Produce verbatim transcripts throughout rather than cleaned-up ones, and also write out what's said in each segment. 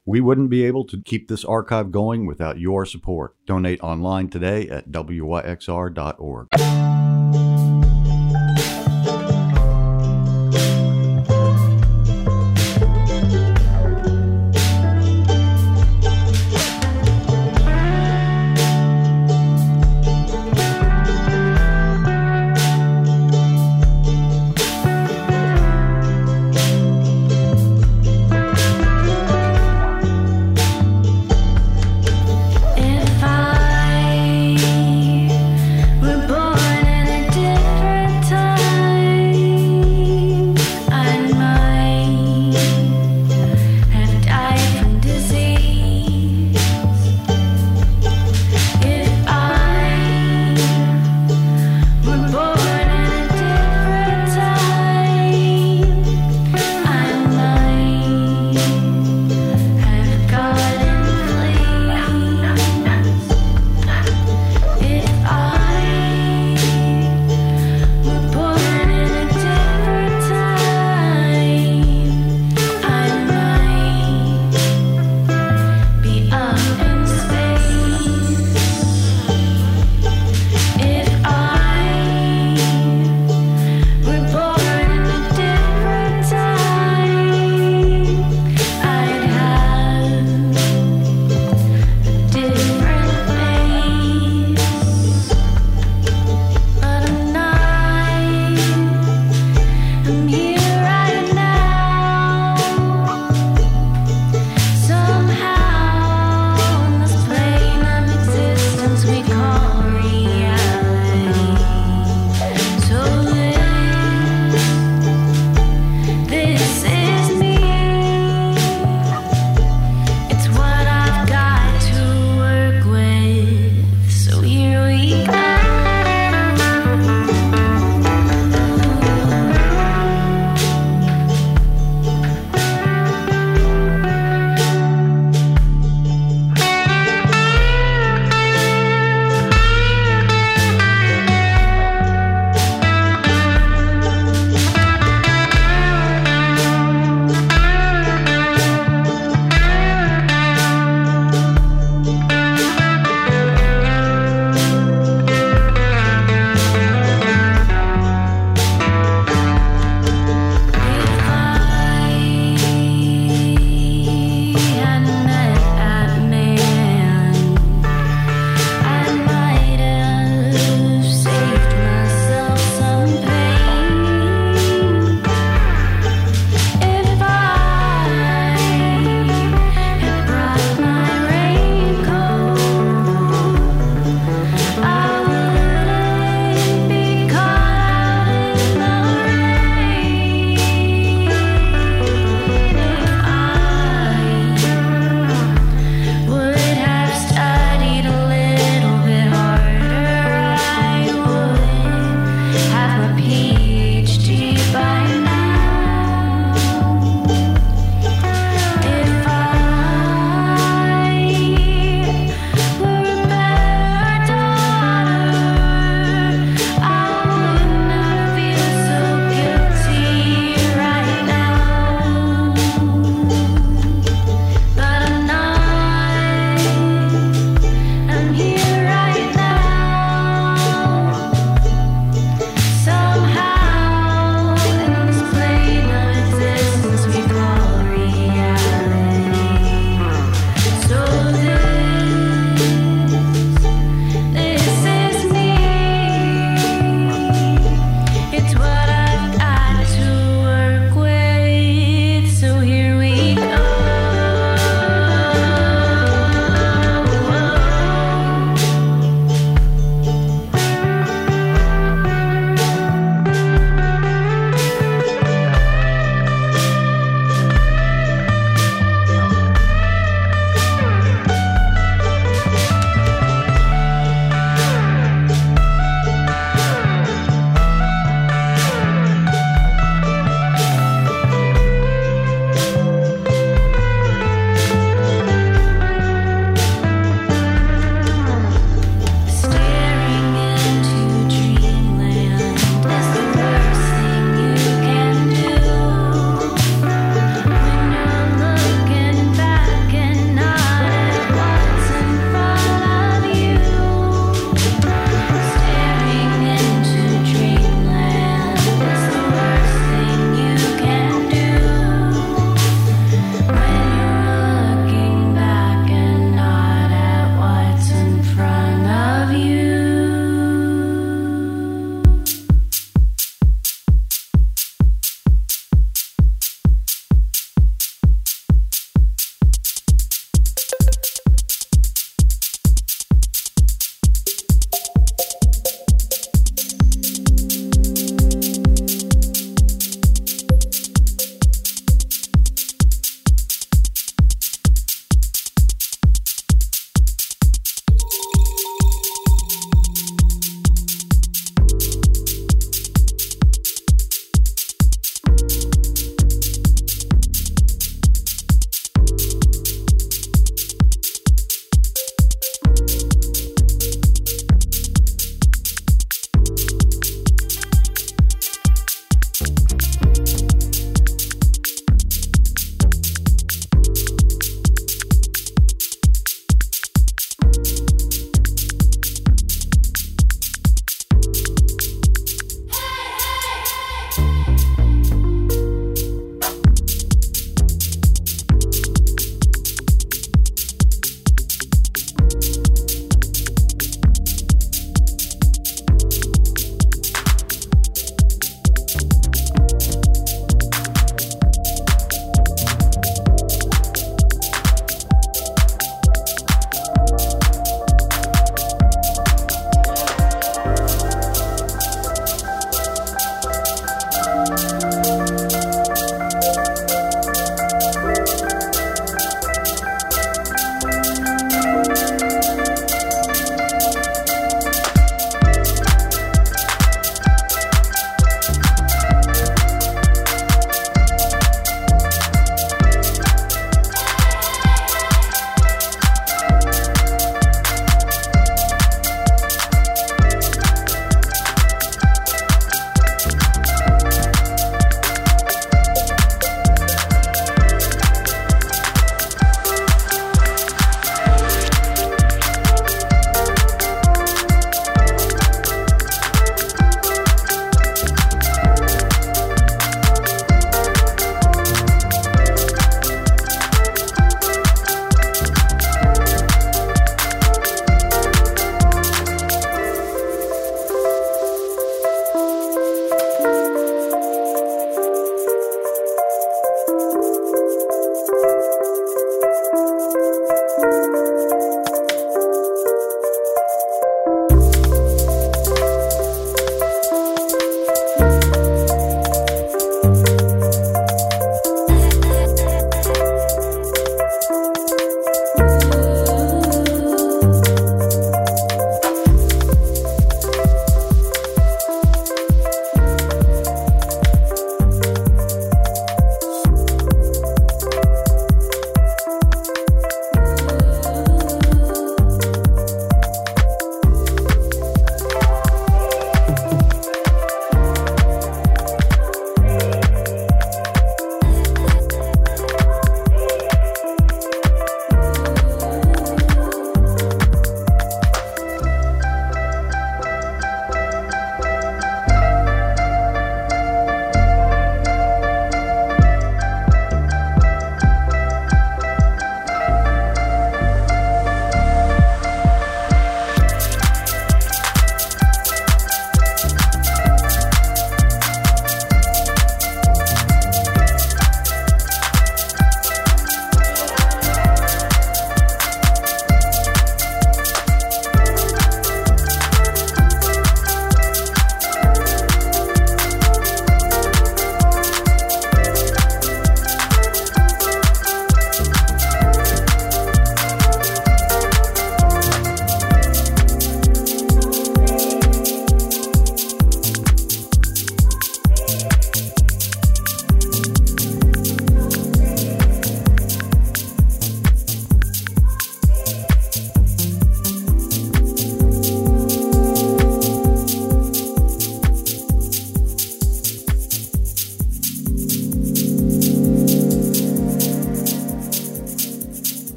We wouldn't be able to keep this archive going without your support. Donate online today at W Y X R dot org. If I were born in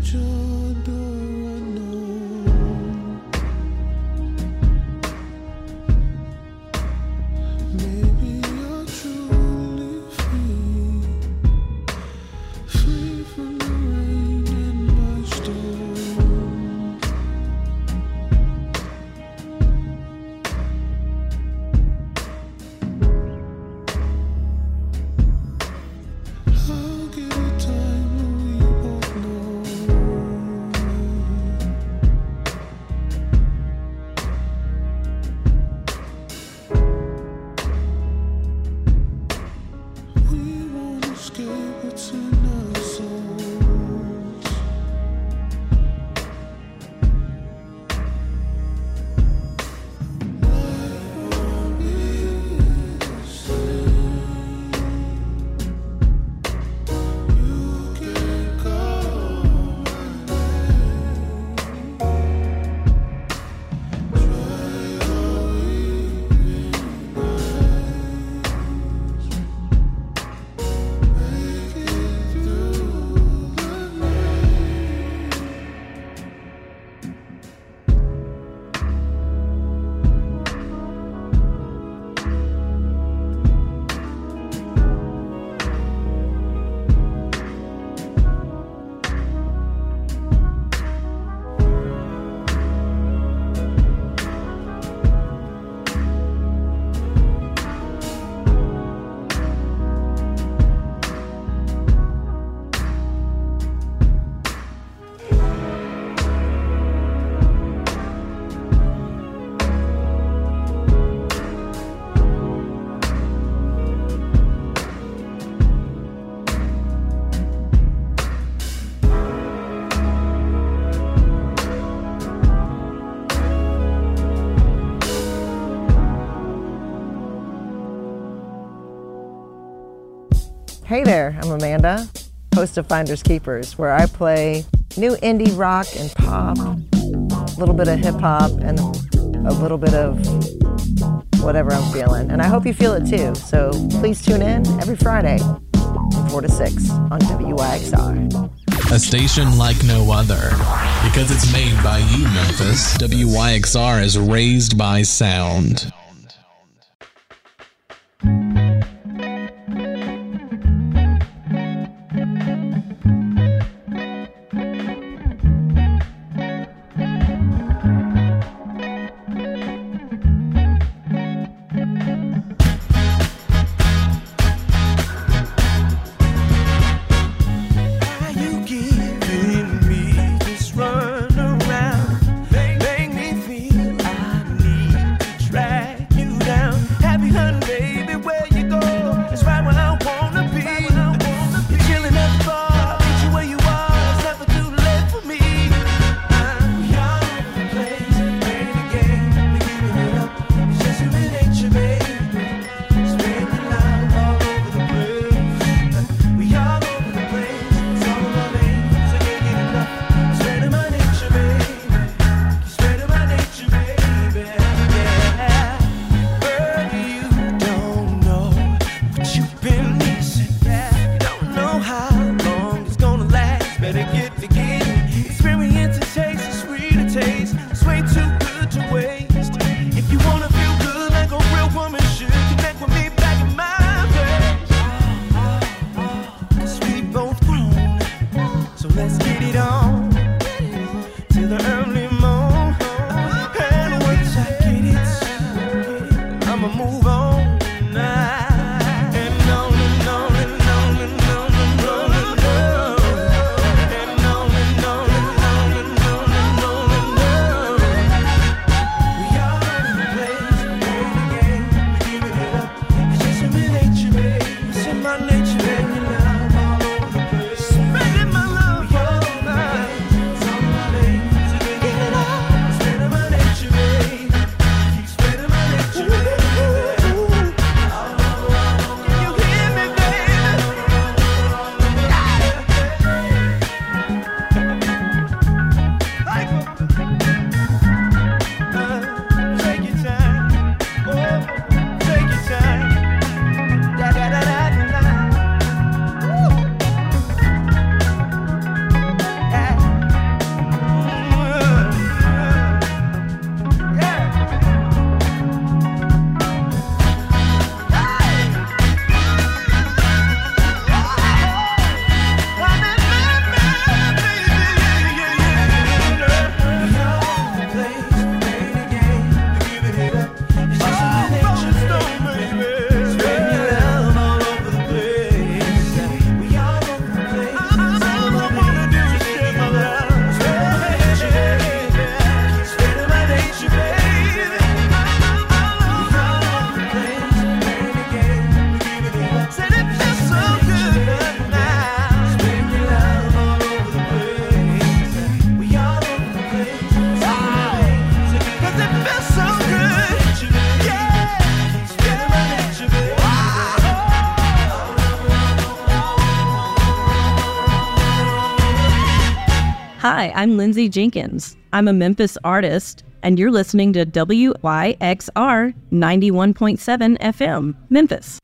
Hey there, I'm Amanda, host of Finders Keepers, where I play new indie rock and pop, a little bit of hip hop, and a little bit of whatever I'm feeling. And I hope you feel it too. So please tune in every Friday from four to six on W Y X R. A station like no other. Because it's made by you, Memphis. W Y X R is raised by sound. Run around, make me feel I need to try. Hi, I'm Lindsay Jenkins. I'm a Memphis artist, and you're listening to W Y X R ninety-one point seven F M, Memphis.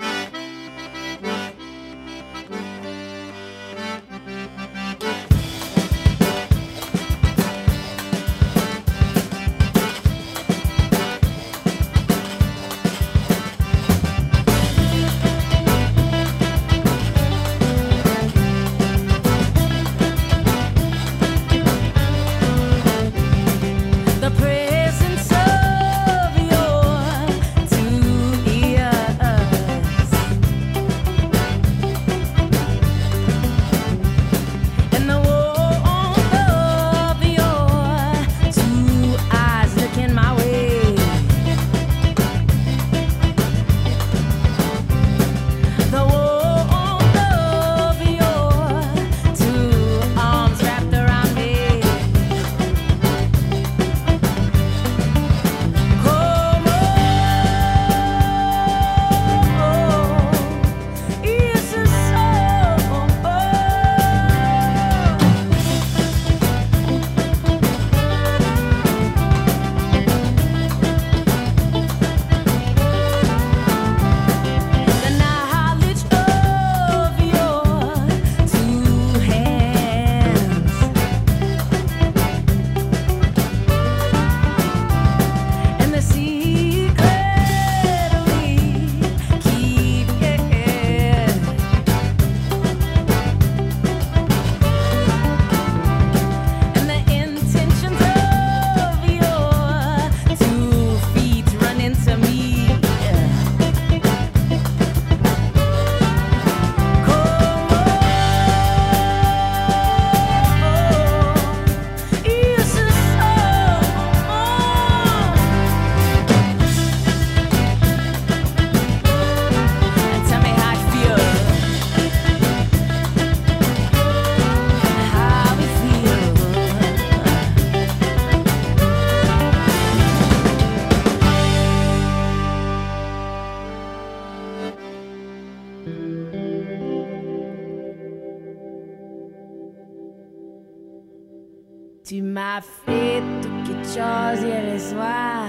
Tu m'as fait tout quelque chose hier soir.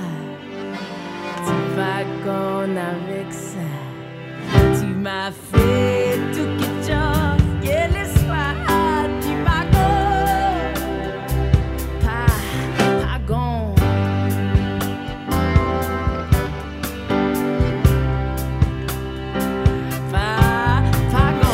Tu vas qu'on avec ça. Tu m'as fait tout quelque chose hier soir. Tu vas qu'on, pas, pas gon. Pas, pas gon.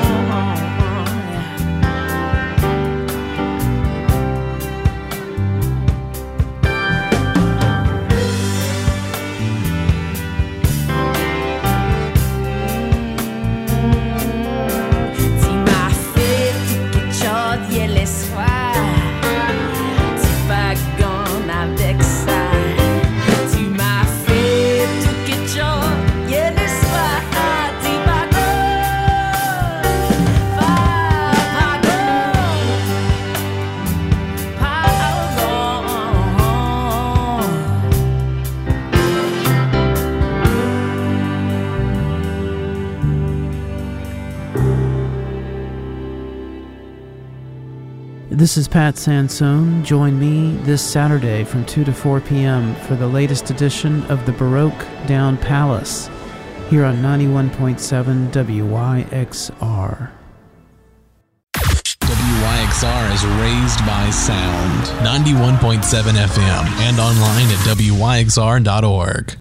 This is Pat Sansone. Join me this Saturday from two to four p.m. for the latest edition of the Baroque Down Palace here on ninety-one point seven W Y X R. W Y X R is raised by sound. ninety-one point seven F M and online at W Y X R dot org.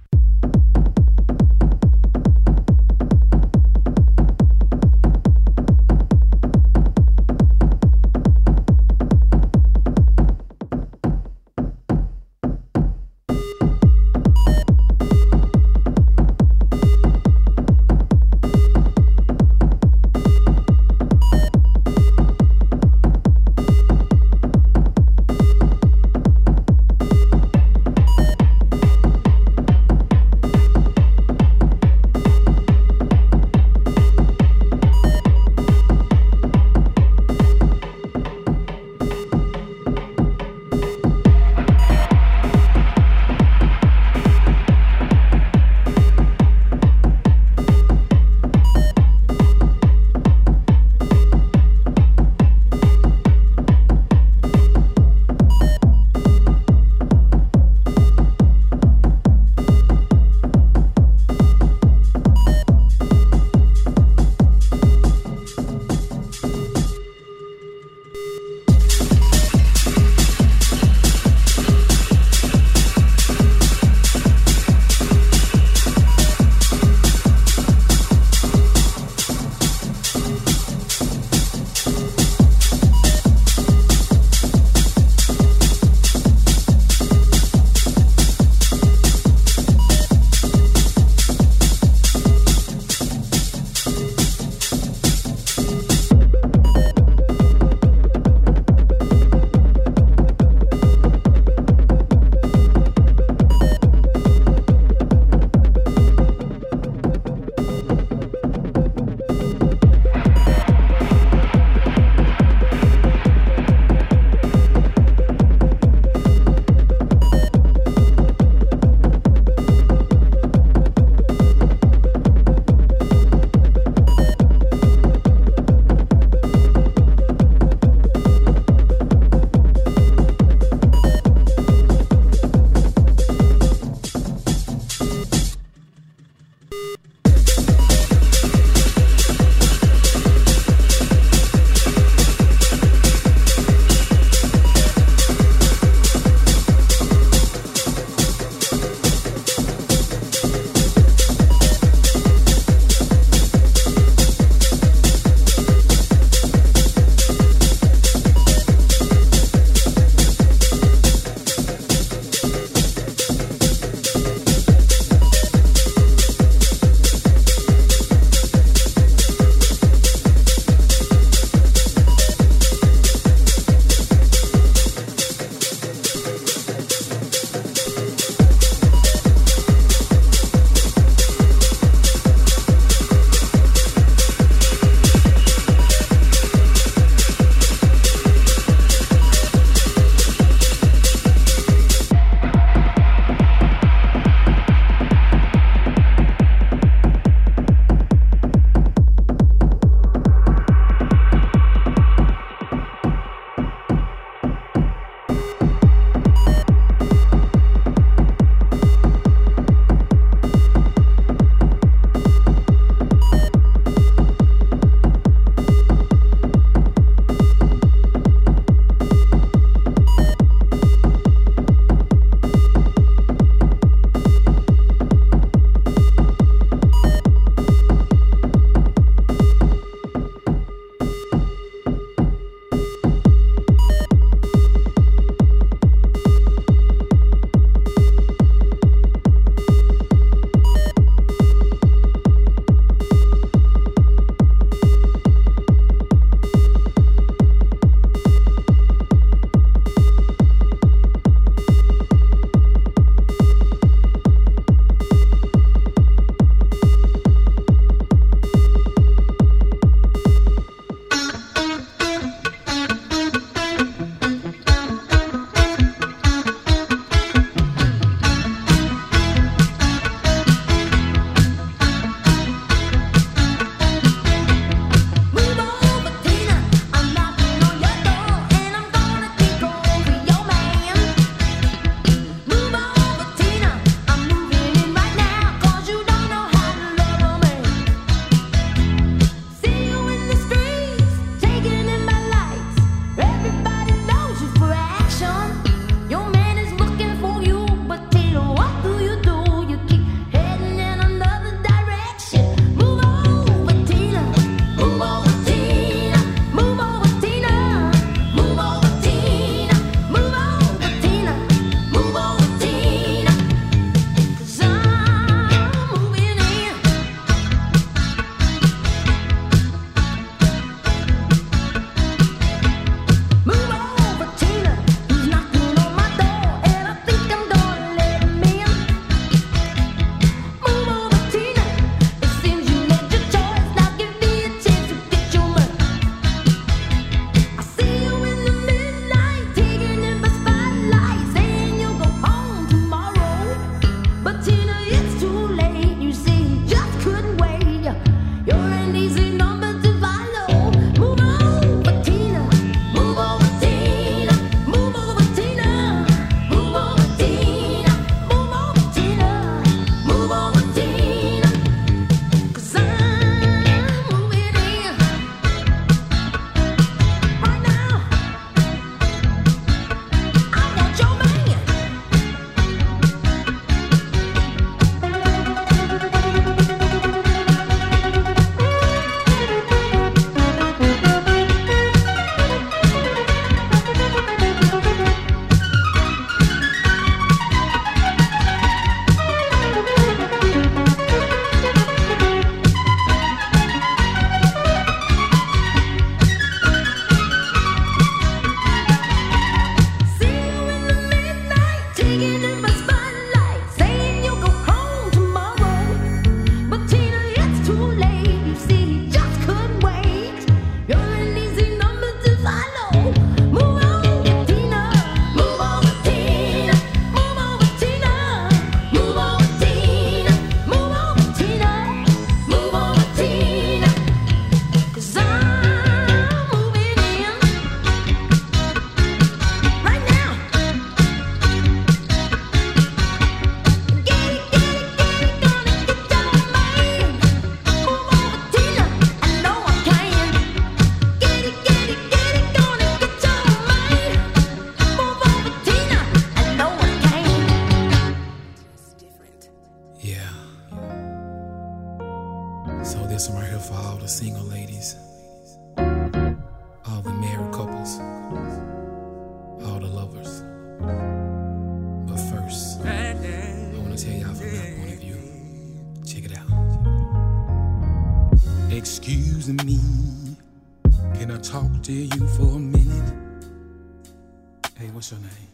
Can I talk to you for a minute? Hey, what's your name?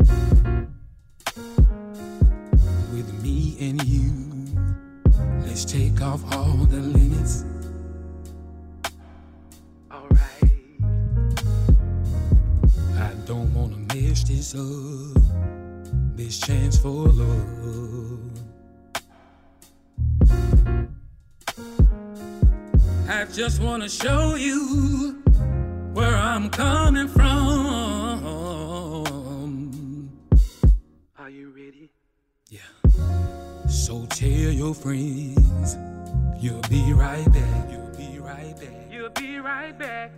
With me and you, let's take off all the limits. Alright. I don't wanna mess this up, this chance for love. I just wanna show you where I'm coming from. Are you ready? Yeah. So tell your friends you'll be right back. You'll be right back. You'll be right back.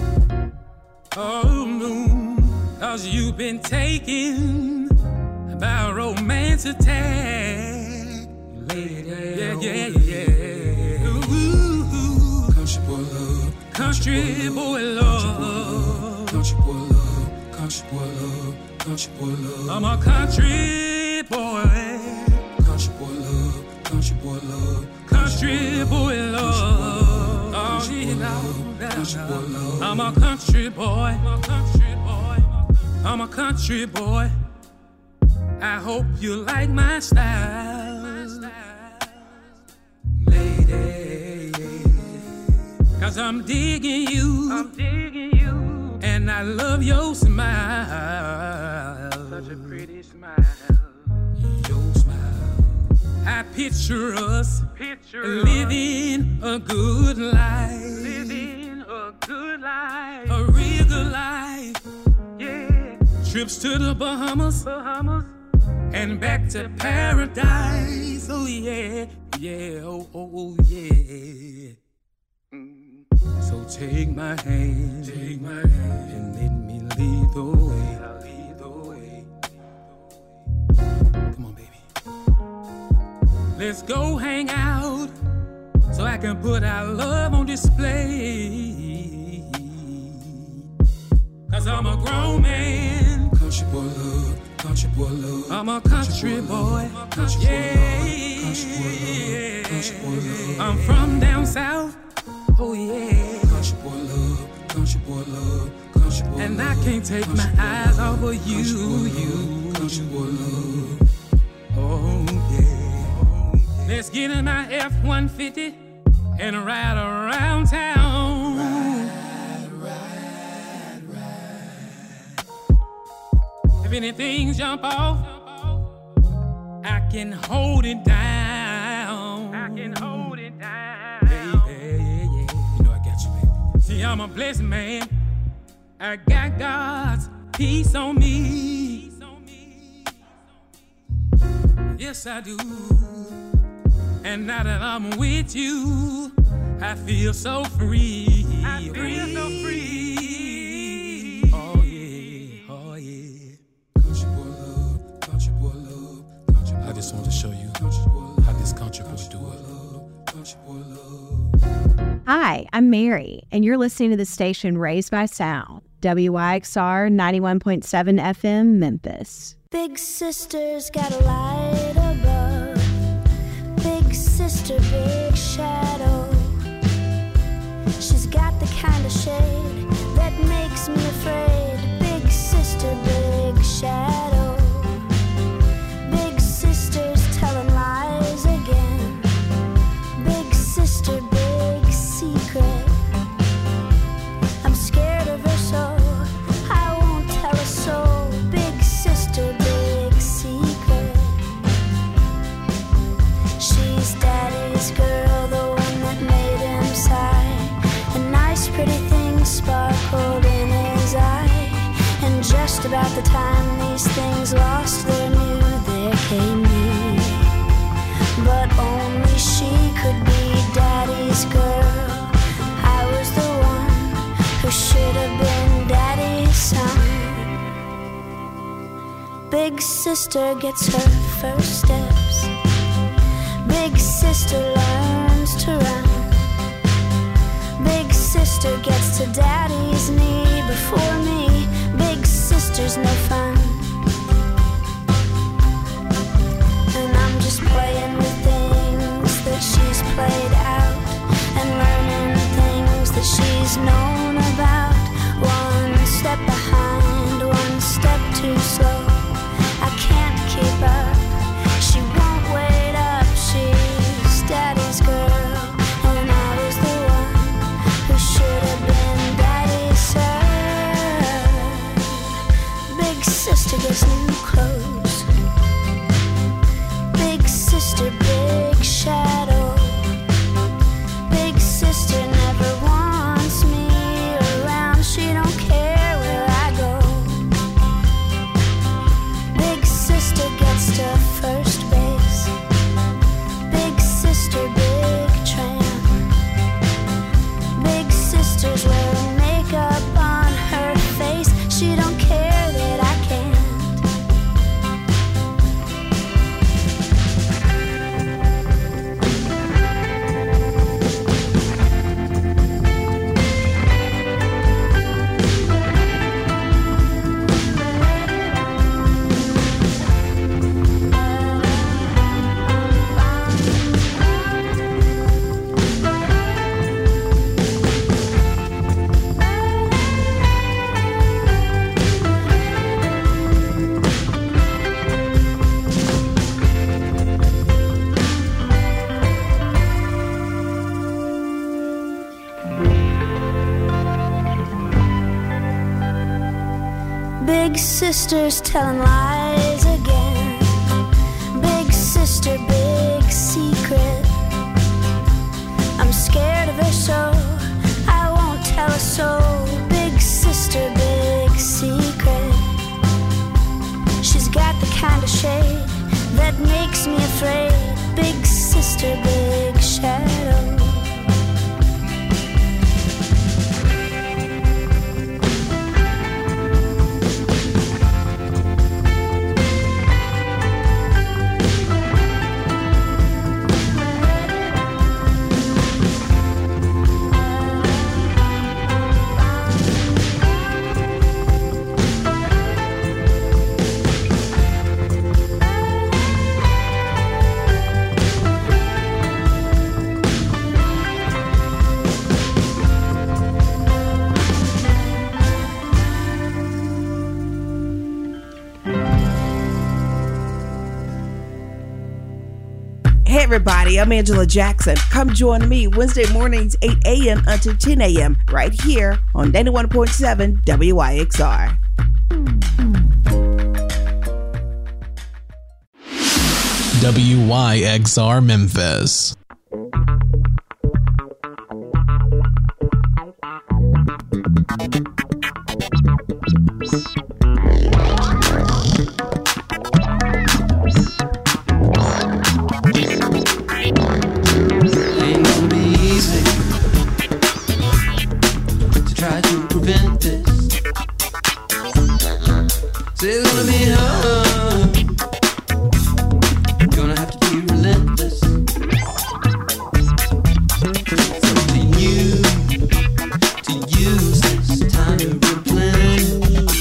Oh no, cause you've been taken by a romance attack. Lay down. Yeah, yeah, yeah. Ooh, country boy love. Country boy love. Country boy love. Country boy love. Country boy love. I'm a country boy. Country boy love. Country boy love. Country boy love. Oh, you know. I'm a country boy. I'm a country boy. I hope you like my style, lady. Cause I'm digging you. I'm digging you. And I love your smile. Such a pretty smile. Your smile. I picture us picture living us. a good life. Living a good life. A real good life. Yeah. Trips to the Bahamas. Bahamas. And back to paradise. Oh yeah. Yeah. Oh, oh, oh yeah. Mm. So take my hand. Take my hand. And let me lead the way. I'll lead the way. Come on, baby. Let's go hang out so I can put our love on display. Cause I'm a grown man. Country boy love. Country boy love. I'm a country boy. Country yeah. Country boy love. Country boy love. I'm from down south. Oh yeah. Country boy love. Country boy love. Country boy and love. I can't take country my eyes off of you. You. Country boy love. Oh yeah. Oh, yeah. Let's get in my F one fifty and ride around town. Ride, ride, ride. If anything jump off, I can hold it down. I can hold it down. Baby, yeah, yeah. You know I got you, baby. See, I'm a blessed man. I got God's peace on me. Yes, I do. And now that I'm with you, I feel so free. I feel free. so free. Oh yeah, oh yeah. Country boy love, country boy love, country boy I just want to show you how this country boy do it. Country boy love. Hi, I'm Mary, and you're listening to the station Raised by Sound, W Y X R ninety-one point seven F M, Memphis. Big sister's got a light above. Big sister, big shadow. She's got the kind of shade that makes me afraid. Big sister, big shadow. Big sister's telling lies again. Big sister, big secret. I'm scared of her so I won't tell a soul. Big sister, big secret. She's daddy's girl, the one that made him sigh. A nice pretty thing sparkled in his eye. And just about the time these things lost their new, there came you. But only she could be daddy's girl. I was the one who should have been daddy's son. Big sister gets her first steps. Big sister learns to run. Big sister gets to daddy's knee before me. Big sister's no fun. And I'm just playing with things that she's played out and learning things that she's known about. Big sister's telling lies again. Big sister, big secret. I'm scared of her so I won't tell a soul. Big sister, big secret. She's got the kind of shade that makes me afraid. Big sister, big shadow. Hey everybody, I'm Angela Jackson. Come join me Wednesday mornings eight a.m. until ten a.m. right here on ninety-one point seven W Y X R. W Y X R Memphis. It's gonna be hard. Gonna have to be relentless. It's up to you to use this time to replenish.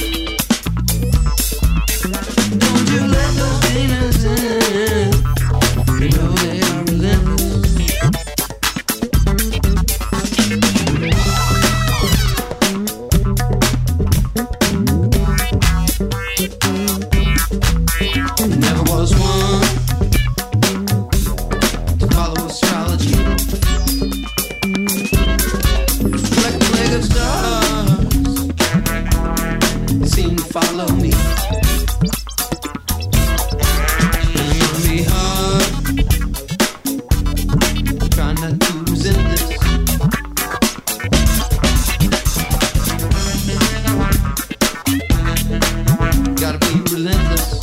Don't you let those demons in. You know they are relentless. Never was one to follow astrology. Like a leg of stars seem to follow me. It's gonna be hard. Try not to resent this. Gotta be relentless.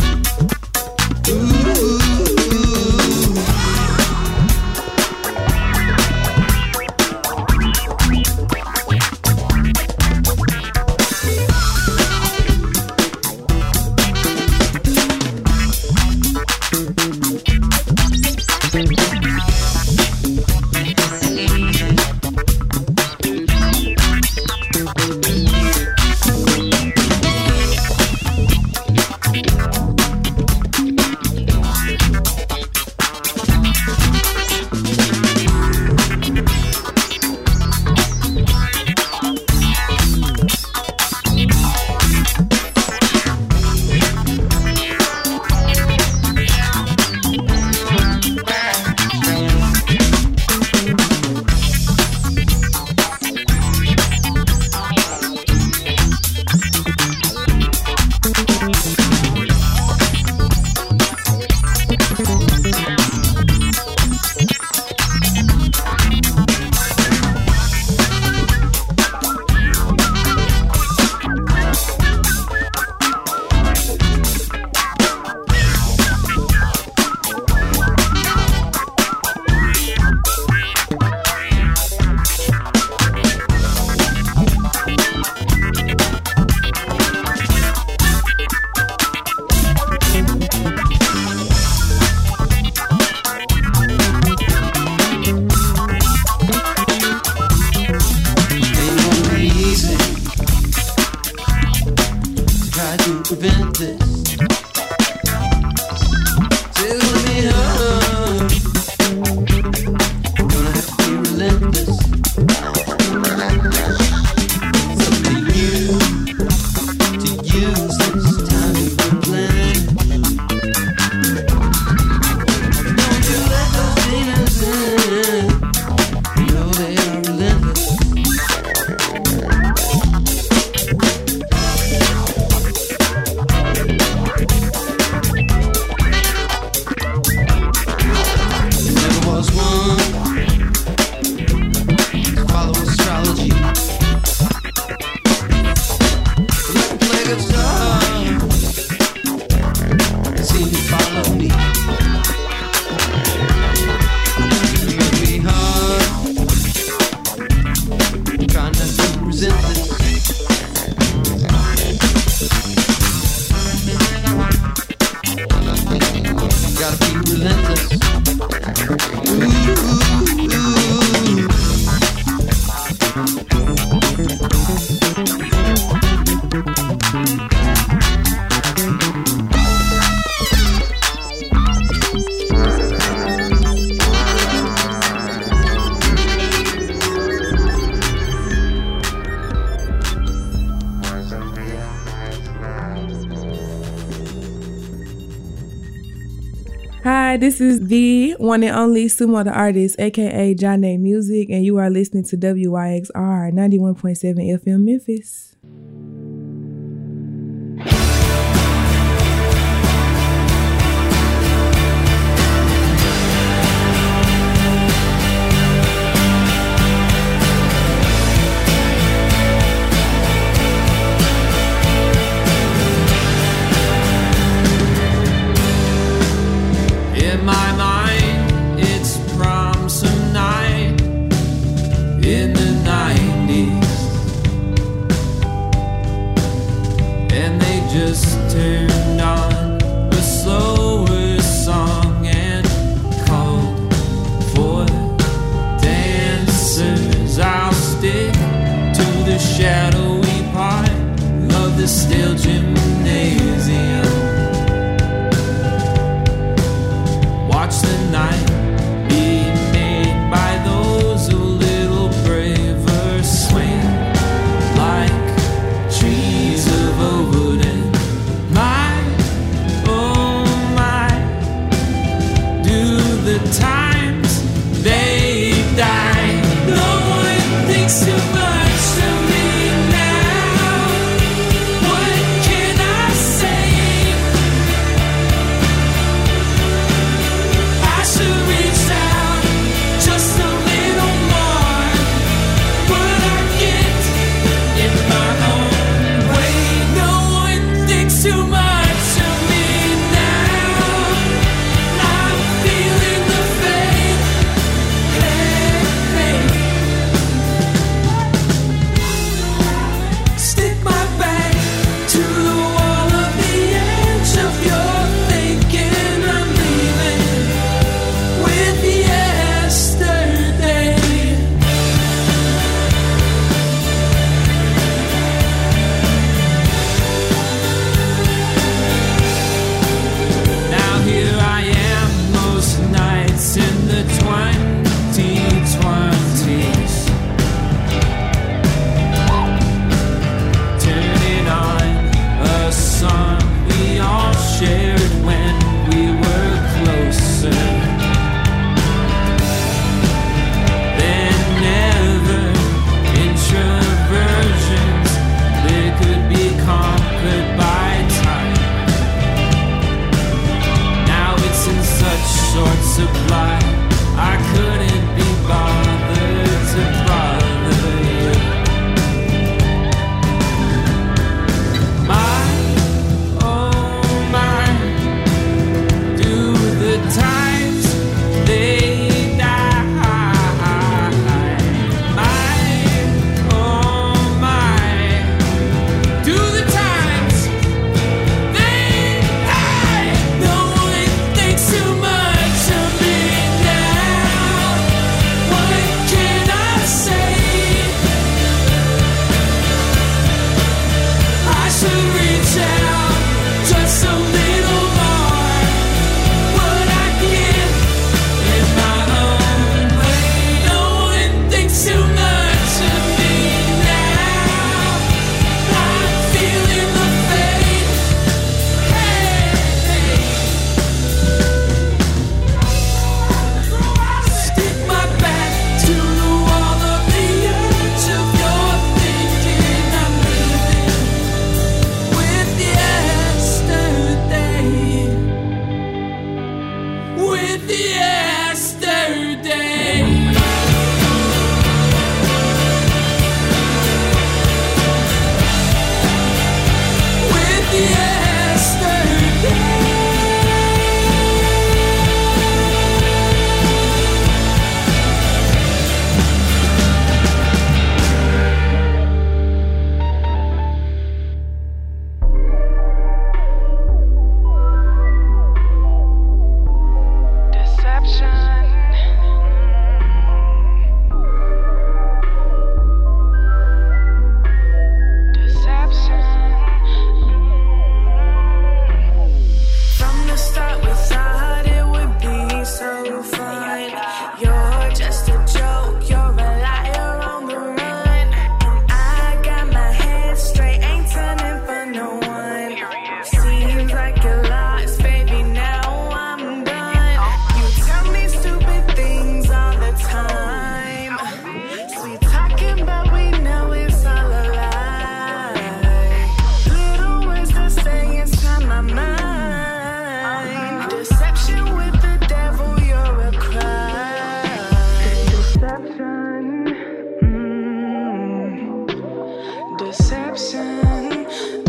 Prevent this. It's gonna be hard. Gonna have to be relentless. It's up to you to use this time to plan. Don't you let those demons in. You know they are relentless. Hi, this is the one and only Sumo the Artist, aka Janae Music, and you are listening to W Y X R ninety-one point seven F M Memphis. In my mind, it's prom some night in the nineties, and they just turned on the slower song and called for dancers. I'll stick to the shadowy part of the steel gymnasium. Watch the night be made by those who little braver swing like trees of old. And my, oh my, do the times they die. No one thinks too much of me now. What can deception.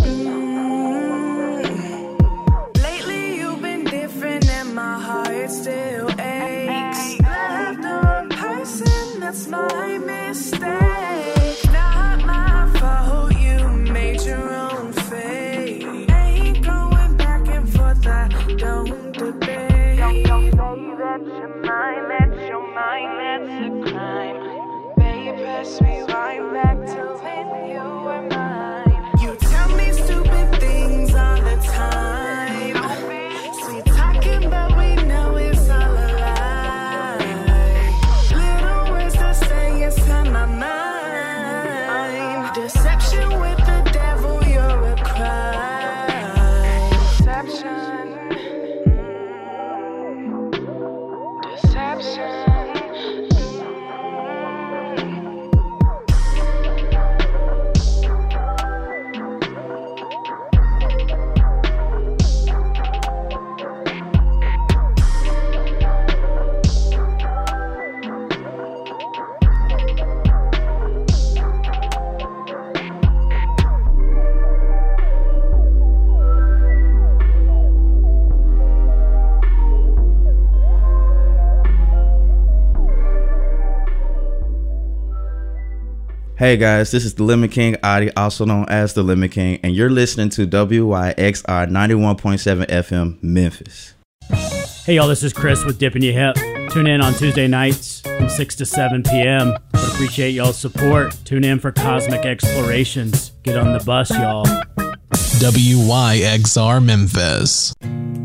Mm. Lately you've been different and my heart still aches. Left the wrong person, that's my mistake. Not my fault, you made your own fate. Ain't going back and forth, I don't debate. Don't, don't say that you're mine, that you're mine, that's a crime. Baby, pass me right back to when you were mine. You tell me stupid things all the time. Sweet talking, but we know it's all a lie. Little words to say, it's on my mind. Deception with the devil, you're a crime. Deception. Deception. Hey guys, this is the Lemon King Adi, also known as the Lemon King, and you're listening to W Y X R ninety-one point seven F M Memphis. Hey y'all, this is Chris with Dippin' Your Hip. Tune in on Tuesday nights from six to seven p.m. Would appreciate y'all's support. Tune in for Cosmic Explorations. Get on the bus, y'all. W Y X R Memphis.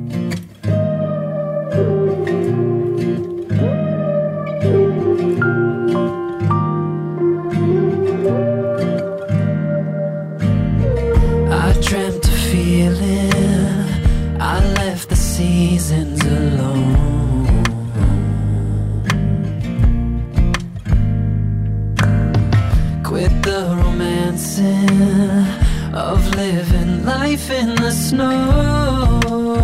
I dreamt a feeling, I left the seasons alone. Quit the romancing of living life in the snow,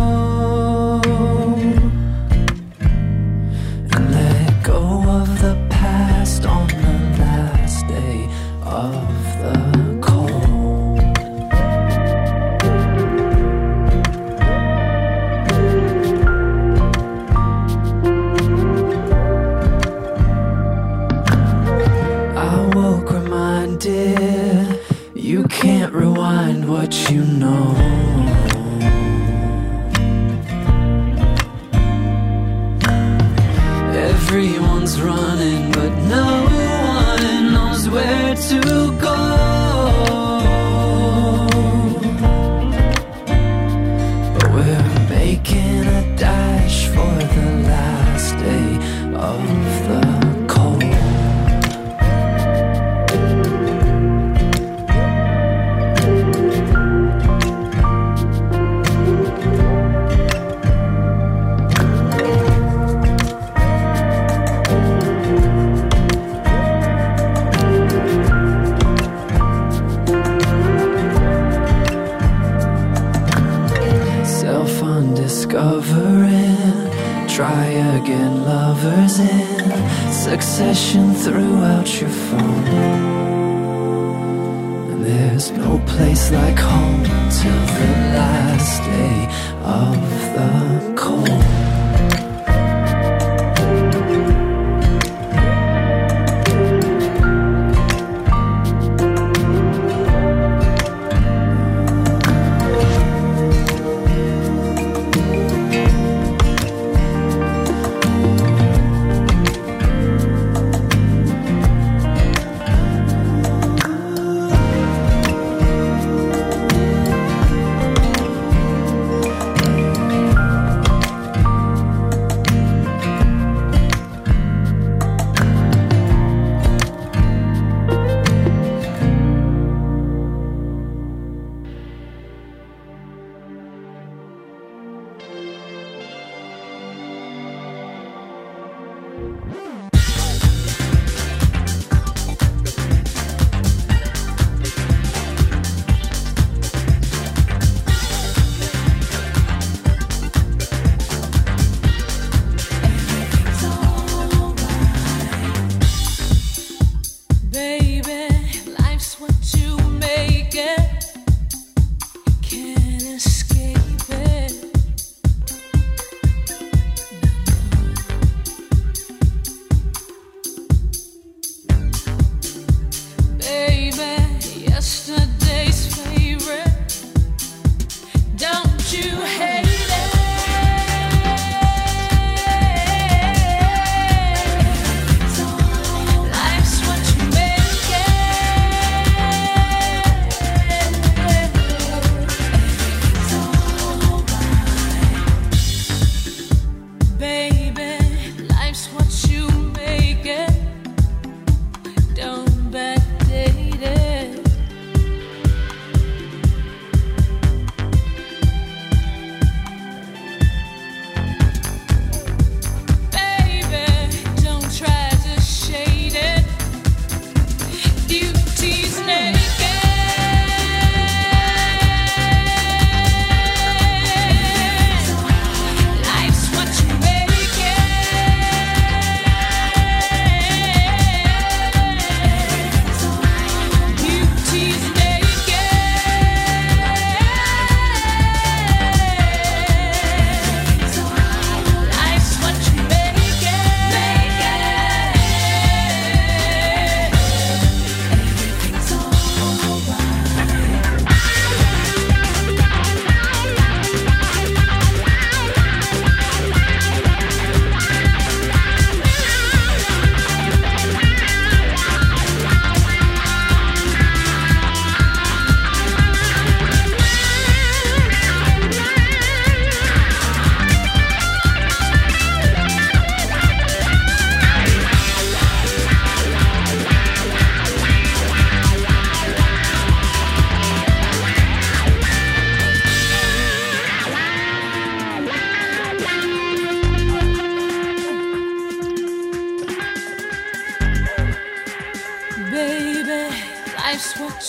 and let go of the past on the last day of the cold. I woke reminded you can't rewind what you know. Everyone's running, but no one knows where to go. But we're making a dash for the last day of the cold. Self-undiscovering, try again, lovers in succession throughout your phone. And there's no place like home till the last day of the cold.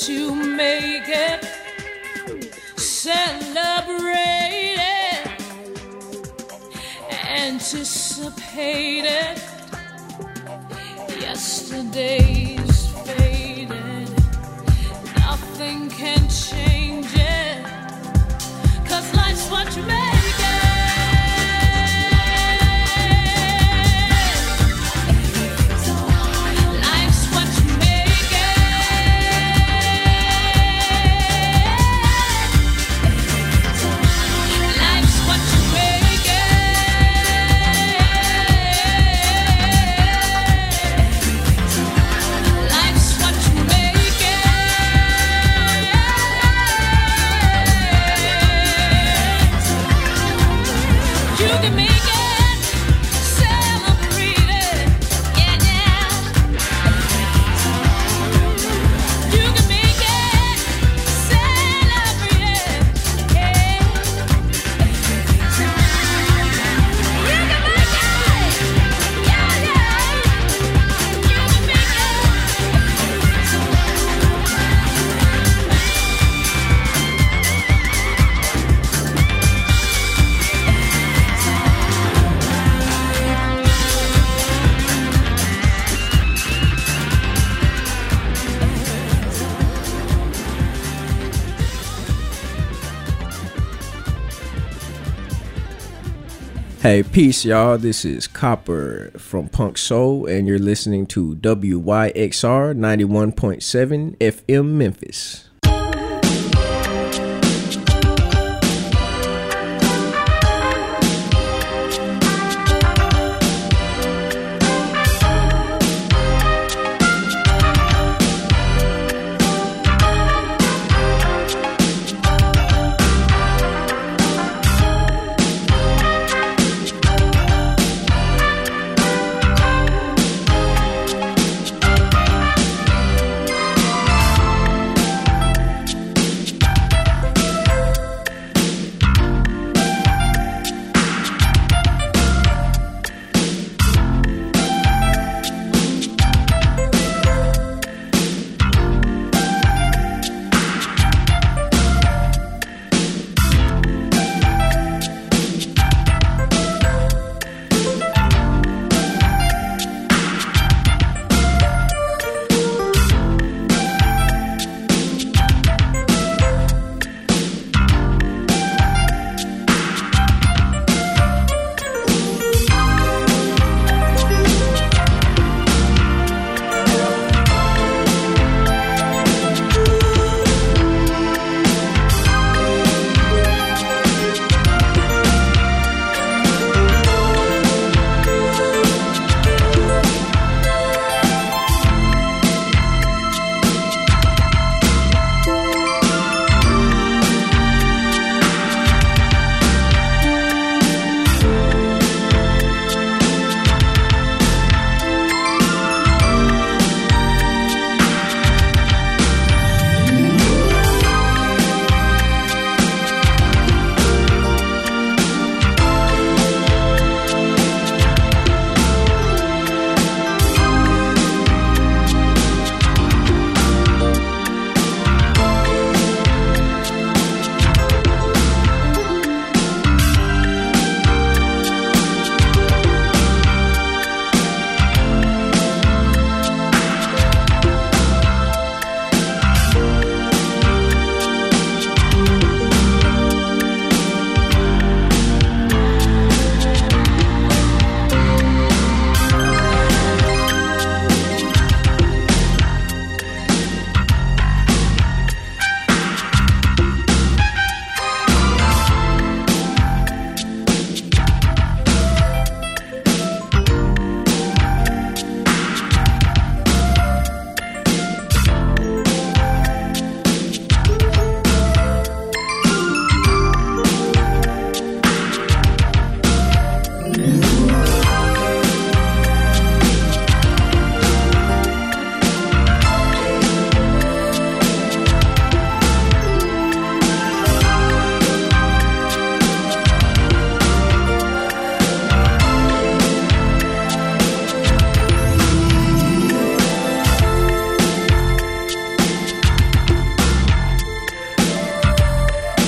to make it, celebrate it, anticipate it. Yesterday's faded, nothing can change it, 'cause life's what you make it. Hey, peace, y'all. This is Copper from Punk Soul, and you're listening to W Y X R ninety-one point seven F M Memphis.